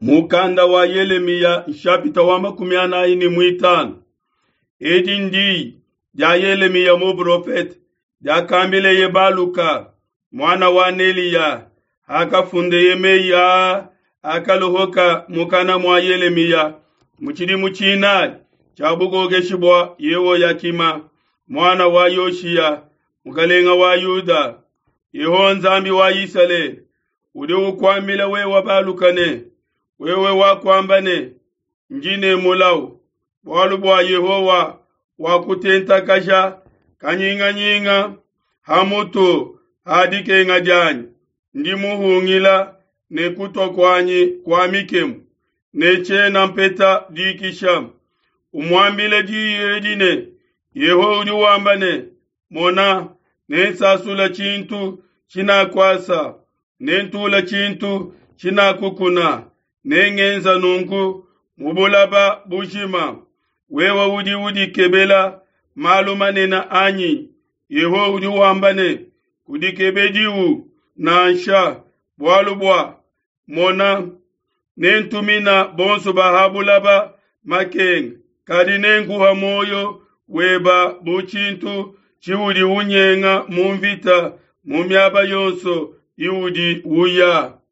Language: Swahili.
Mukanda wa Yeremia nshapita wa 45. Edi ndi ja Yeremia mu profet ja kambile ye baluka mwana wa Neliya akafunde yemeya akaluhoka mukana mwa Yeremia muchidi muchina chabugoge shibwa yewo yakima mwana wa Yoshia mukalenga wa Yuda yeho nzambi wa Isale udi ukwambile we wabalukane wewe wakwambane njine mulau bwalu bwa Yehowa wakutenta kasha kanyinga nyinga hamutu hadike ngajani ndi muhungila ne kutokwanyi kwa mikemu neche na mpeta dikisham umwambile diyedine yeho ujuwambane mona nensasula chintu china kwasa nentula chintu china kukuna nengenza nungu mubulaba bushima wewa udi kebela malumane na anyi yeho ujuwambane kudikebediwu na ansha bwalubwa mona nentumina bonso bahabulaba makeng kadinengu hamoyo weba buchintu chiudi unyenga mumvita mumyaba yonso iudi uya